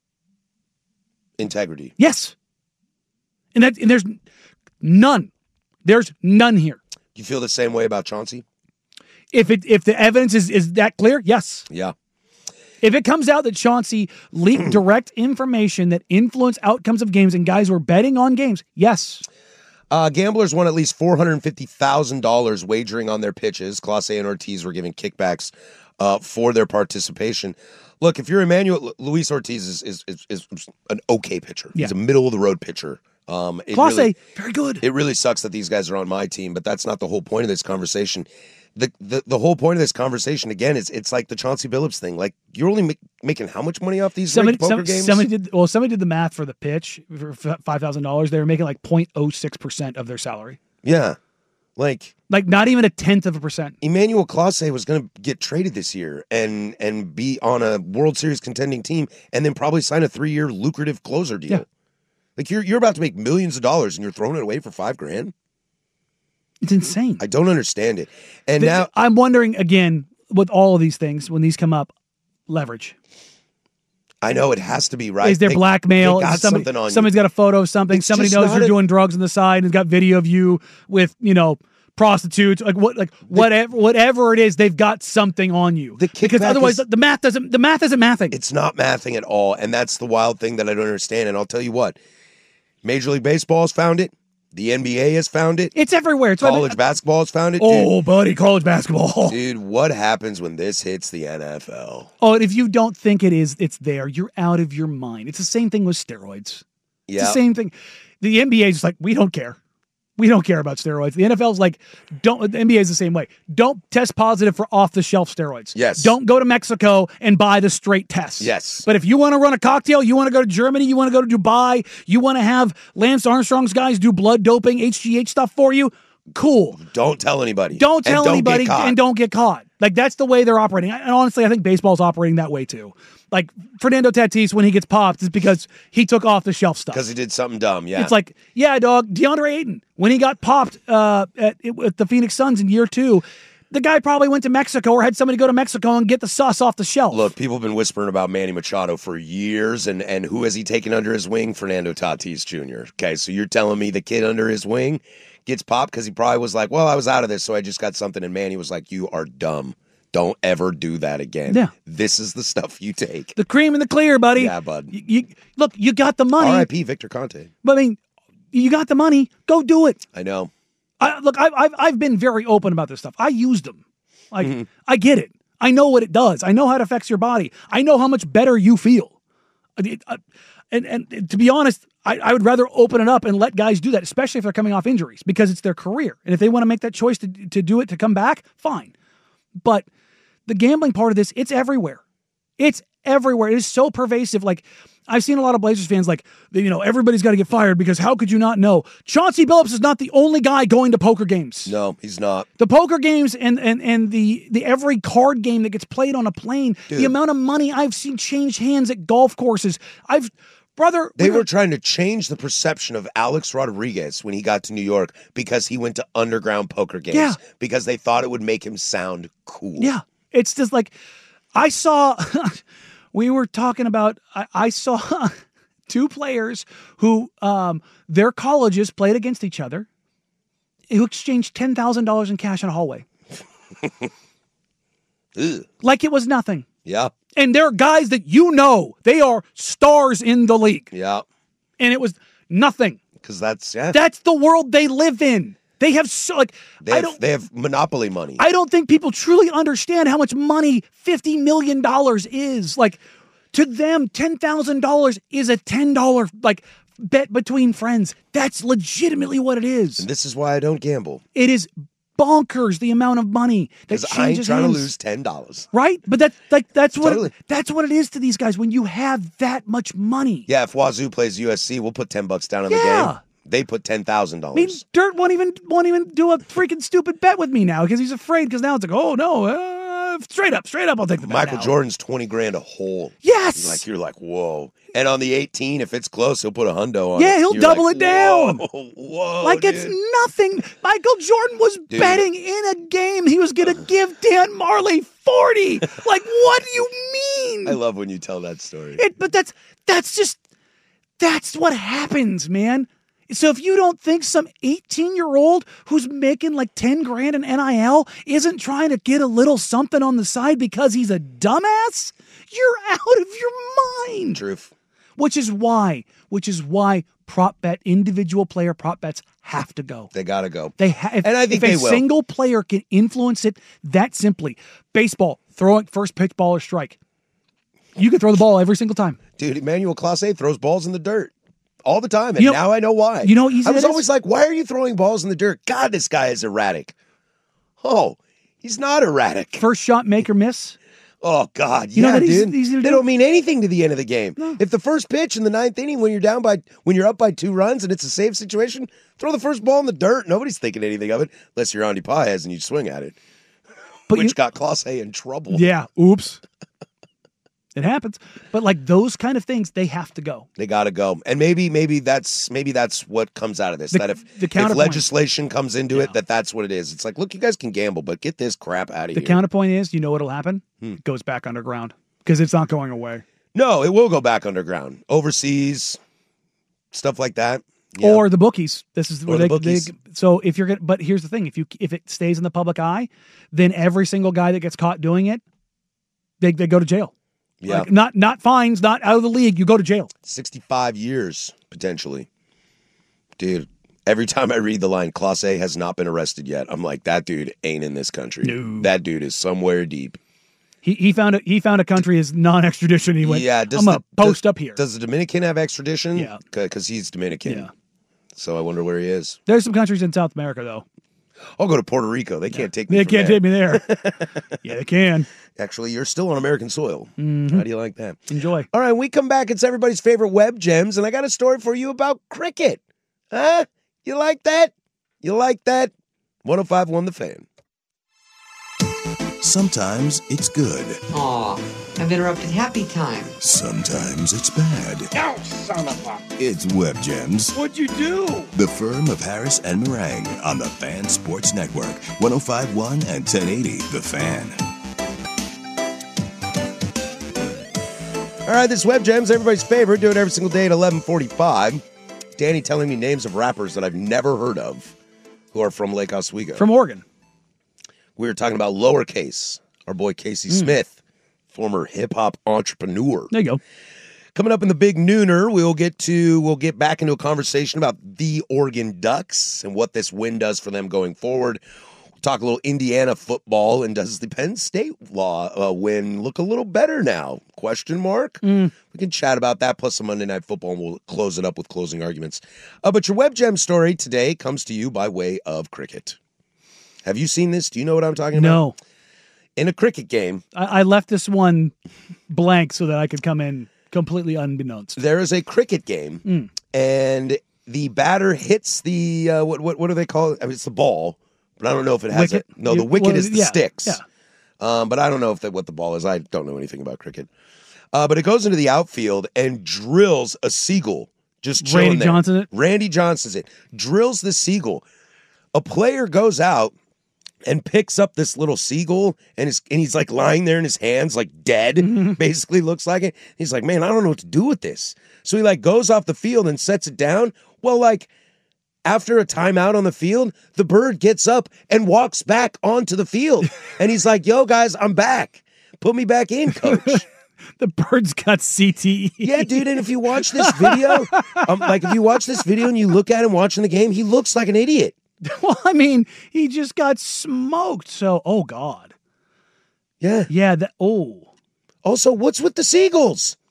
Integrity. Yes. And there's none. There's none here. You feel the same way about Chauncey? If the evidence is that clear, yes. Yeah. If it comes out that Chauncey leaked direct information that influenced outcomes of games and guys were betting on games, yes. Gamblers won at least $450,000 wagering on their pitches. Clase and Ortiz were given kickbacks for their participation. Look, if you're Emmanuel, Luis Ortiz is an okay pitcher. Yeah. He's a middle-of-the-road pitcher. Clase, very good. It really sucks that these guys are on my team, but that's not the whole point of this conversation. The whole point of this conversation, again, is it's like the Chauncey Billups thing. Like, you're only making how much money off these rigged poker games? Somebody did the math for the pitch for $5,000. They were making like 0.06% of their salary. Yeah. Like not even 0.1%. Emmanuel Clase was going to get traded this year and be on a World Series contending team and then probably sign a 3-year lucrative closer deal. Yeah. Like, you're about to make millions of dollars and you're throwing it away for $5,000. It's insane. I don't understand it. And now I'm wondering again with all of these things when these come up, leverage. I know it has to be, right? Is there blackmail? They got something on you. Somebody's got a photo of something. Somebody knows you're doing drugs on the side and has got video of you with, prostitutes. Whatever it is, they've got something on you. Because otherwise the math isn't mathing. It's not mathing at all. And that's the wild thing that I don't understand. And I'll tell you what, Major League Baseball has found it. The NBA has found it. It's everywhere. College basketball has found it. Oh, buddy, college basketball. Dude, what happens when this hits the NFL? Oh, and if you don't think it's there, you're out of your mind. It's the same thing with steroids. Yeah. It's the same thing. The NBA is like, we don't care. We don't care about steroids. The NFL's like, the NBA is the same way. Don't test positive for off-the-shelf steroids. Yes. Don't go to Mexico and buy the straight test. Yes. But if you want to run a cocktail, you want to go to Germany, you want to go to Dubai, you want to have Lance Armstrong's guys do blood doping, HGH stuff for you, cool. Don't tell anybody. Don't tell anybody and don't get caught. Like, that's the way they're operating. And honestly, I think baseball's operating that way too. Like, Fernando Tatis, when he gets popped, is because he took off-the-shelf stuff. Because he did something dumb, yeah. It's like, yeah, dog, DeAndre Ayton, when he got popped at the Phoenix Suns in year 2, the guy probably went to Mexico or had somebody go to Mexico and get the sauce off the shelf. Look, people have been whispering about Manny Machado for years, and who has he taken under his wing? Fernando Tatis Jr. Okay, so you're telling me the kid under his wing gets popped because he probably was like, well, I was out of this, so I just got something, and Manny was like, you are dumb. Don't ever do that again. Yeah. This is the stuff you take. The cream and the clear, buddy. Yeah, bud. Look, you got the money. R.I.P. Victor Conte. But, I mean, you got the money. Go do it. I know. I've been very open about this stuff. I used them. Like, I get it. I know what it does. I know how it affects your body. I know how much better you feel. And to be honest, I would rather open it up and let guys do that, especially if they're coming off injuries, because it's their career. And if they want to make that choice to do it, to come back, fine. But the gambling part of this, it's everywhere. It's everywhere. It is so pervasive. Like, I've seen a lot of Blazers fans like, everybody's got to get fired because how could you not know? Chauncey Billups is not the only guy going to poker games. No, he's not. The poker games and the every card game that gets played on a plane, Dude. The amount of money I've seen change hands at golf courses. They were trying to change the perception of Alex Rodriguez when he got to New York because he went to underground poker games. Yeah. Because they thought it would make him sound cool. Yeah. It's just like, I saw, we were talking about, I saw 2 players who their colleges played against each other who exchanged $10,000 in cash in a hallway. Like it was nothing. Yeah. And they're guys that they are stars in the league. Yeah. And it was nothing. Because that's the world they live in. They have they have monopoly money. I don't think people truly understand how much money $50 million is. Like, To them, $10,000 is a $10 like bet between friends. That's legitimately what it is. And this is why I don't gamble. It is bonkers the amount of money that Because I ain't changes trying hands. to lose $10. Right? But that's Totally. what it is to these guys when you have that much money. Yeah, if Wazoo plays USC, we'll put $10 down on the game. They put $10,000. I mean, Dirt won't even do a freaking stupid bet with me now because he's afraid. Because now it's like, oh no, straight up, I'll take the bet. Michael now. Jordan's $20,000 a hole. Yes, You're like, whoa. And on the 18, if it's close, he'll put a hundo on. Yeah, it. he'll You're double like, it down. Whoa, like dude. it's nothing. Michael Jordan was betting in a game he was going to give Dan Marley 40. Like, what do you mean? I love when you tell that story. But that's what happens, man. So if you don't think some 18-year-old who's making like $10,000 in NIL isn't trying to get a little something on the side because he's a dumbass, you're out of your mind. Truth. Which is why individual player prop bets have to go. They got to go. And I think if they a will. single player can influence it that simply, baseball, throwing first pitch, ball or strike, you can throw the ball every single time. Dude, Emmanuel Clase throws balls in the dirt all the time, and now I know why. You know how easy I was that always like, why are you throwing balls in the dirt? God, this guy is erratic. Oh, he's not erratic. First shot, make or miss. Oh, God, You know yeah, that easy- dude. easy to They do? don't mean anything to the end of the game. No. If the first pitch in the ninth inning, when you're up by 2 runs and it's a save situation, throw the first ball in the dirt. Nobody's thinking anything of it, unless you're Andy Paez and you swing at it, which got Clase in trouble. Yeah, oops. It happens. But like those kind of things, they have to go. They got to go. And maybe that's what comes out of this. That if legislation comes into it, that's what it is. It's like, look, you guys can gamble, but get this crap out of The here. counterpoint is, you know what'll happen? It goes back underground because it's not going away. No, it will go back underground. Overseas, stuff like that. Yeah. Or the bookies. This is where the they bookies. so if you're gonna, but here's the thing: if it stays in the public eye, then every single guy that gets caught doing it, they go to jail. Yeah. Like, not fines, not out of the league. You go to jail. 65 years, potentially. Dude, every time I read the line, Clase has not been arrested yet, I'm like, that dude ain't in this country. No. That dude is somewhere deep. He found a country as non-extradition. He went, yeah, I'm gonna post up here. Does the Dominican have extradition? Yeah. Because he's Dominican. Yeah. So I wonder where he is. There's some countries in South America, though. I'll go to Puerto Rico. They can't take me They from can't there. take me there. Yeah, they can. Actually, you're still on American soil. Mm-hmm. How do you like that? Enjoy. All right, we come back. It's everybody's favorite web gems, and I got a story for you about cricket. Huh? You like that? You like that? 105.1 The Fan. Sometimes it's good. Aw, I've interrupted happy time. Sometimes it's bad. Oh, son of a... It's Web Gems. What'd you do? The Firm of Harris and Meringue on the Fan Sports Network. 105.1 and 1080 The Fan. All right, this Web Gems, everybody's favorite. Do it every single day at 11:45. Danny telling me names of rappers that I've never heard of who are from Lake Oswego. From Oregon. We were talking about Lowercase, our boy Casey Smith, former hip-hop entrepreneur. There you go. Coming up in the Big Nooner, we'll get back into a conversation about the Oregon Ducks and what this win does for them going forward. We'll talk a little Indiana football, and does the Penn State win look a little better now? Question mark. We can chat about that, plus some Monday Night Football, and we'll close it up with closing arguments. But your Web Gem story today comes to you by way of cricket. Have you seen this? Do you know what I'm talking about? No. In a cricket game. I left this one blank so that I could come in completely unbeknownst. There is a cricket game, and the batter hits the, what do they call it? I mean, it's the ball, but I don't know if it has Wicket? the wicket is the yeah, sticks. Yeah. But I don't know what the ball is. I don't know anything about cricket. But it goes into the outfield and drills a seagull. Just chilling Randy there. Johnson it? Randy Johnson's it. Drills the seagull. A player goes out and picks up this little seagull, and he's like lying there in his hands, like dead, basically looks like it. He's like, man, I don't know what to do with this. So he like goes off the field and sets it down. Well, like after a timeout on the field, the bird gets up and walks back onto the field. And he's like, yo, guys, I'm back. Put me back in, coach. The bird's got CTE. Yeah, dude, and if you watch this video, if you watch this video and you look at him watching the game, he looks like an idiot. Well, I mean, he just got smoked. So, oh God. Yeah. Yeah. Also, what's with the seagulls?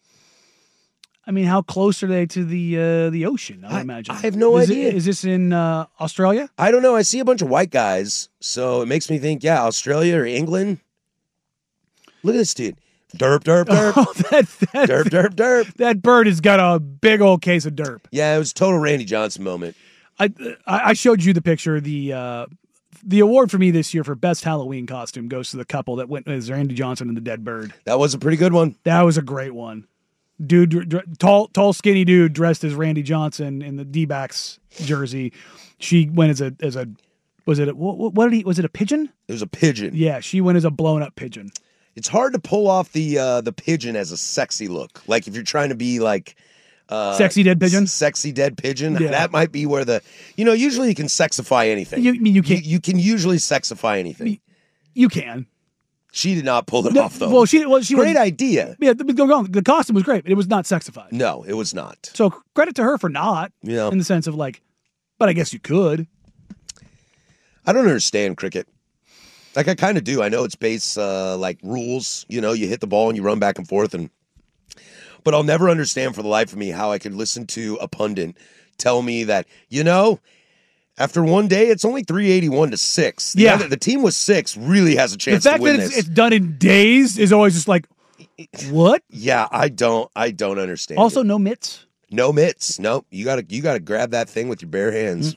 I mean, how close are they to the ocean? I imagine. I have no idea. Is this in Australia? I don't know. I see a bunch of white guys, so it makes me think, yeah, Australia or England. Look at this dude. Derp, derp, derp. Oh, derp, derp, derp. That bird has got a big old case of derp. Yeah, it was a total Randy Johnson moment. I showed you the picture. The award for me this year for best Halloween costume goes to the couple that went as Randy Johnson and the dead bird. That was a pretty good one. That was a great one. Dude, tall, skinny dude dressed as Randy Johnson in the D-backs jersey. She went as a was it a pigeon? It was a pigeon. Yeah, she went as a blown up pigeon. It's hard to pull off the pigeon as a sexy look. Like if you're trying to be like sexy dead pigeon. Sexy dead pigeon. Yeah. That might be where usually you can sexify anything. You can. You can usually sexify anything. You can. She did not pull it off though. Well, she great idea. Yeah, the costume was great, but it was not sexified. No, it was not. So credit to her for not. Yeah. In the sense of like, but I guess you could. I don't understand cricket. Like I kind of do. I know it's base like rules. You hit the ball and you run back and forth, but I'll never understand for the life of me how I could listen to a pundit tell me that after one day it's only 381-6. The team with 6 really has a chance to win this. The fact that it's done in days is always just like, what? Yeah, I don't understand. Also, no mitts. No mitts. Nope. You gotta grab that thing with your bare hands.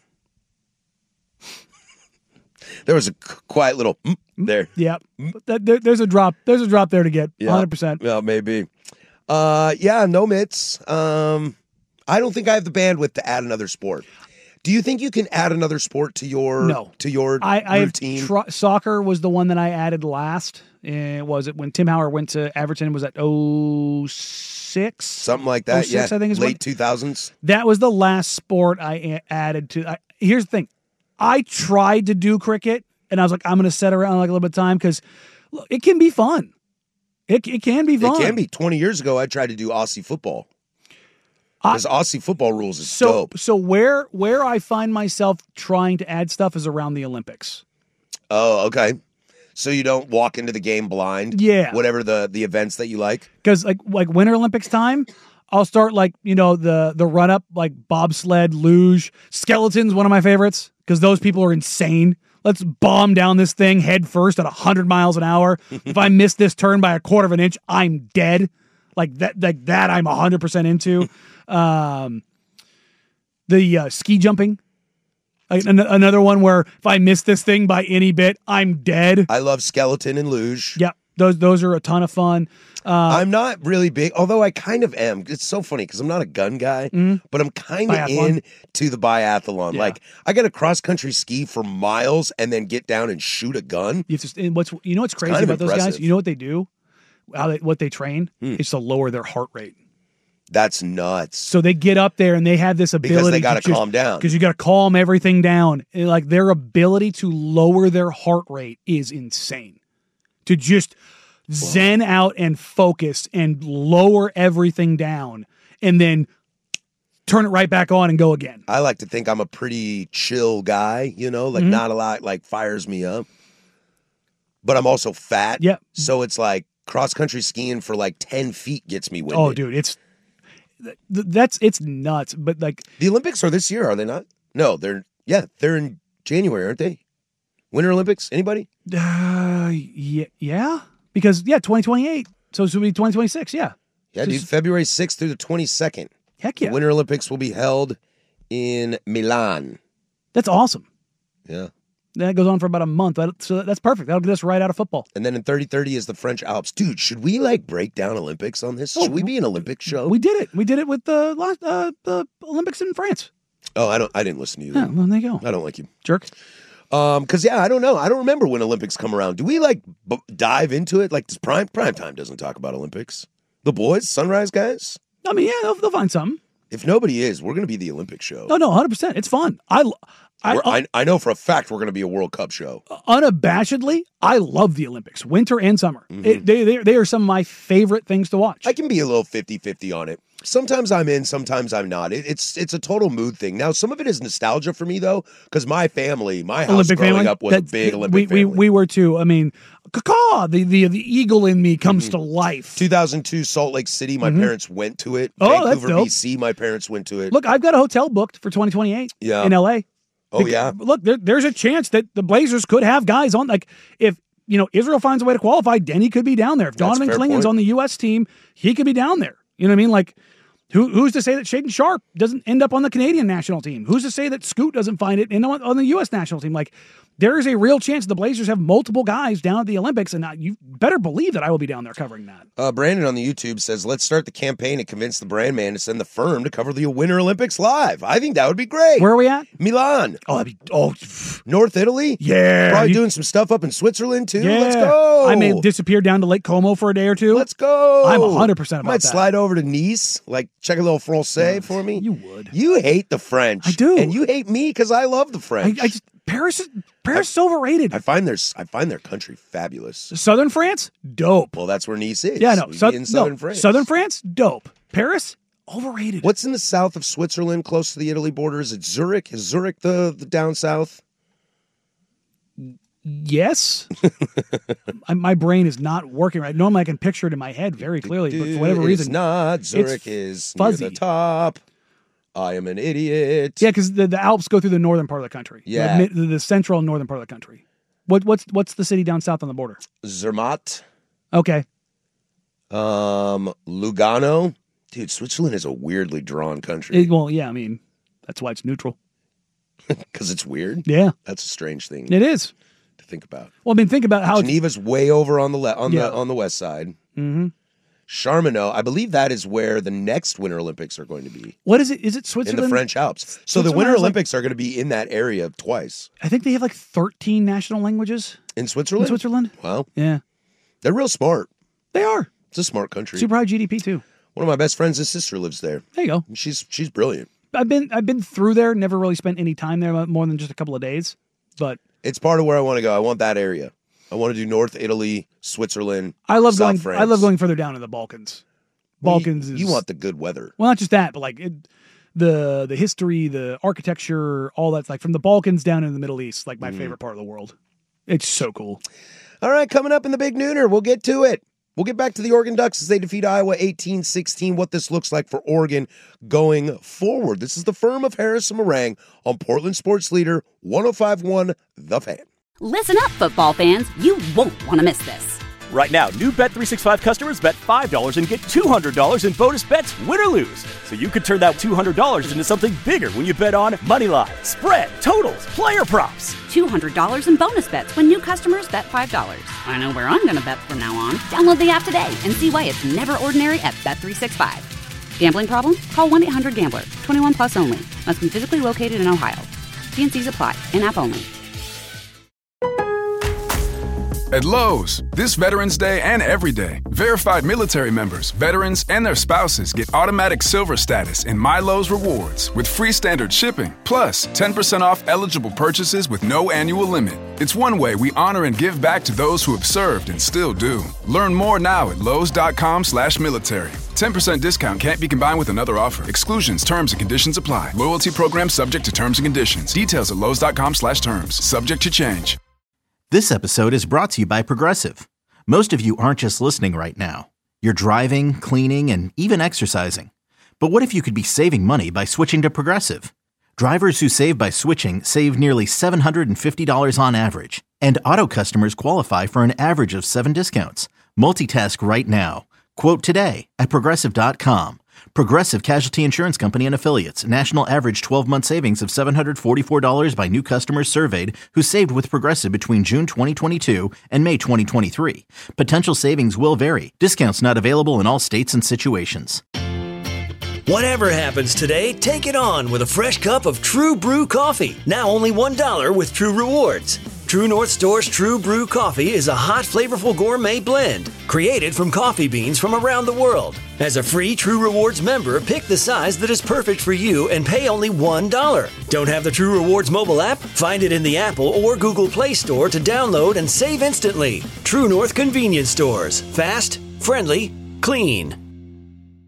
There was a quiet little there. Yeah. There's a drop. There's a drop there to get 100%. Yeah, maybe. No mitts. I don't think I have the bandwidth to add another sport. Do you think you can add another sport to your routine? Soccer was the one that I added last. Was it when Tim Howard went to Everton? Was that 06? Something like that. 06, I think is late 2000s. That was the last sport I added to. Here's the thing. I tried to do cricket, and I was like, I'm going to set around like a little bit of time because it can be fun. It can be fun. It can be. 20 years ago, I tried to do Aussie football. Because Aussie football rules is dope. So where I find myself trying to add stuff is around the Olympics. Oh, okay. So you don't walk into the game blind? Yeah. Whatever the events that you like? Because like Winter Olympics time, I'll start the run up, like bobsled, luge, skeleton's one of my favorites because those people are insane. Let's bomb down this thing head first at 100 miles an hour. If I miss this turn by a quarter of an inch, I'm dead. Like that I'm 100% into. The ski jumping. Another one where if I miss this thing by any bit, I'm dead. I love skeleton and luge. Yeah, those are a ton of fun. I'm not really big, although I kind of am. It's so funny because I'm not a gun guy, but I'm kind of into the biathlon. Yeah. Like I got to cross country ski for miles and then get down and shoot a gun. What's crazy about those guys? You know what they do? What they train is to lower their heart rate. That's nuts. So they get up there and they have this ability because they got to calm down. Because you got to calm everything down. And like their ability to lower their heart rate is insane. To just zen out and focus and lower everything down and then turn it right back on and go again. I like to think I'm a pretty chill guy, not a lot like fires me up. But I'm also fat. Yeah. So it's like cross-country skiing for like 10 feet gets me winded. Oh, dude, it's nuts. But like the Olympics are this year, are they not? No, they're in January, aren't they? Winter Olympics? Anybody? Yeah. Because 2028. So this will be 2026. Yeah. Yeah, dude. February 6th through the 22nd. Heck yeah. The Winter Olympics will be held in Milan. That's awesome. Yeah. That goes on for about a month. So that's perfect. That'll get us right out of football. And then in 30-30 is the French Alps. Dude, should we break down Olympics on this? Should we be an Olympic show? We did it. We did it with the Olympics in France. Oh, I didn't listen to you. Yeah, well, there you go. I don't like you. Jerk. Because I don't know. I don't remember when Olympics come around. Do we dive into it? Like, does prime time doesn't talk about Olympics? The boys, Sunrise guys? I mean, yeah, they'll find something. If nobody is, we're going to be the Olympic show. No, 100%. It's fun. I know for a fact we're going to be a World Cup show. Unabashedly, I love the Olympics, winter and summer. Mm-hmm. They are some of my favorite things to watch. I can be a little 50-50 on it. Sometimes I'm in, sometimes I'm not. It's a total mood thing. Now, some of it is nostalgia for me, though, because my family, my house Olympic growing family? up was a big Olympic family. We were too. I mean, caw, the eagle in me comes to life. 2002 Salt Lake City, my parents went to it. Oh, that's Vancouver, dope. BC, my parents went to it. Look, I've got a hotel booked for 2028 in LA. Oh, yeah. Look, there's a chance that the Blazers could have guys on. Like, if Israel finds a way to qualify, Denny could be down there. If Donovan Klingon's on the U.S. team, he could be down there. You know what I mean? Like, who's to say that Shaden Sharp doesn't end up on the Canadian national team? Who's to say that Scoot doesn't find it on the U.S. national team? Like, there is a real chance the Blazers have multiple guys down at the Olympics, and you better believe that I will be down there covering that. Brandon on the YouTube says, let's start the campaign and convince the brand man to send the firm to cover the Winter Olympics live. I think that would be great. Where are we at? Milan. Oh, that'd be North Italy? Yeah. Probably doing some stuff up in Switzerland, too. Yeah. Let's go. I may disappear down to Lake Como for a day or two. Let's go. I'm 100% about that. Might slide over to Nice, like check a little Francais for me. You would. You hate the French. I do. And you hate me because I love the French. Paris is overrated. I find their country fabulous. Southern France, dope. Well, that's where Nice is. Yeah, no. In Southern France. Southern France, dope. Paris, overrated. What's in the south of Switzerland, close to the Italy border? Is it Zurich? Is Zurich the down south? Yes. My brain is not working right. Normally I can picture it in my head very clearly, but for whatever reason, it's not. Zurich is fuzzy. Near the top. I am an idiot. Yeah, because the Alps go through the northern part of the country. Yeah. The central and northern part of the country. What's the city down south on the border? Zermatt. Okay. Lugano. Dude, Switzerland is a weirdly drawn country. Well, yeah, I mean, that's why it's neutral. Because it's weird? Yeah. That's a strange thing. It is. To think about. Well, I mean, think about how Geneva's way over on the the west side. Mm-hmm. Charminot, I believe that is where the next Winter Olympics are going to be. What is it? Is it Switzerland? In the French Alps. So the Winter Olympics are going to be in that area twice. I think they have like 13 national languages. In Switzerland? Wow. Yeah. They're real smart. They are. It's a smart country. Super high GDP too. One of my best friends' sister lives there. There you go. She's brilliant. I've been through there, never really spent any time there more than just a couple of days. But it's part of where I want to go. I want that area. I want to do North Italy, Switzerland. I love South going. France. I love going further down in the Balkans. Balkans is you want the good weather. Well, not just that, but like the history, the architecture, all that's like from the Balkans down in the Middle East, like my favorite part of the world. It's so cool. All right, coming up in the Big Nooner, we'll get to it. We'll get back to the Oregon Ducks as they defeat Iowa 18-16, what this looks like for Oregon going forward. This is the firm of Harris and Meringue on Portland Sports Leader 105.1 The Fan. Listen up, football fans. You won't want to miss this. Right now, new Bet365 customers bet $5 and get $200 in bonus bets, win or lose. So you could turn that $200 into something bigger when you bet on money line, spread, totals, player props. $200 in bonus bets when new customers bet $5. I know where I'm going to bet from now on. Download the app today and see why it's never ordinary at Bet365. Gambling problem? Call 1-800-GAMBLER. 21 plus only. Must be physically located in Ohio. T&Cs apply. In-app only. At Lowe's, this Veterans Day and every day, verified military members, veterans, and their spouses get automatic silver status in My Lowe's Rewards with free standard shipping, plus 10% off eligible purchases with no annual limit. It's one way we honor and give back to those who have served and still do. Learn more now at Lowe's.com/military. 10% discount can't be combined with another offer. Exclusions, terms, and conditions apply. Loyalty program subject to terms and conditions. Details at Lowe's.com/terms. Subject to change. This episode is brought to you by Progressive. Most of you aren't just listening right now. You're driving, cleaning, and even exercising. But what if you could be saving money by switching to Progressive? Drivers who save by switching save nearly $750 on average. And auto customers qualify for an average of 7 discounts. Multitask right now. Quote today at Progressive.com. Progressive Casualty Insurance Company and Affiliates. National average 12-month savings of $744 by new customers surveyed who saved with Progressive between June 2022 and May 2023. Potential savings will vary. Discounts not available in all states and situations. Whatever happens today, take it on with a fresh cup of True Brew coffee. Now only $1 with True Rewards. True North Store's True Brew coffee is a hot, flavorful gourmet blend created from coffee beans from around the world. As a free True Rewards member, pick the size that is perfect for you and pay only $1. Don't have the True Rewards mobile app? Find it in the Apple or Google Play Store to download and save instantly. True North Convenience Stores. Fast, friendly, clean.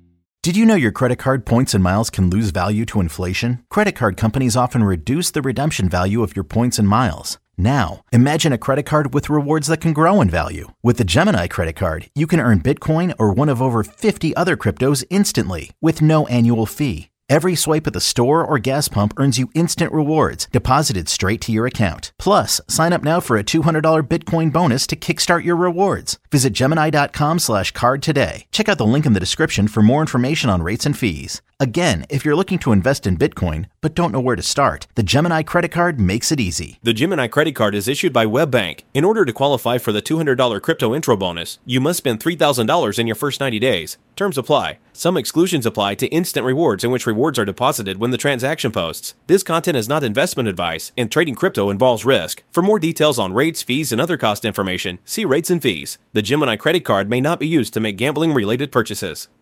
Did you know your credit card points and miles can lose value to inflation? Credit card companies often reduce the redemption value of your points and miles. Now, imagine a credit card with rewards that can grow in value. With the Gemini credit card, you can earn Bitcoin or one of over 50 other cryptos instantly with no annual fee. Every swipe at the store or gas pump earns you instant rewards deposited straight to your account. Plus, sign up now for a $200 Bitcoin bonus to kickstart your rewards. Visit Gemini.com/card today. Check out the link in the description for more information on rates and fees. Again, if you're looking to invest in Bitcoin but don't know where to start, the Gemini credit card makes it easy. The Gemini credit card is issued by WebBank. In order to qualify for the $200 crypto intro bonus, you must spend $3,000 in your first 90 days. Terms apply. Some exclusions apply to instant rewards in which rewards are deposited when the transaction posts. This content is not investment advice, and trading crypto involves risk. For more details on rates, fees, and other cost information, see rates and fees. The Gemini credit card may not be used to make gambling-related purchases.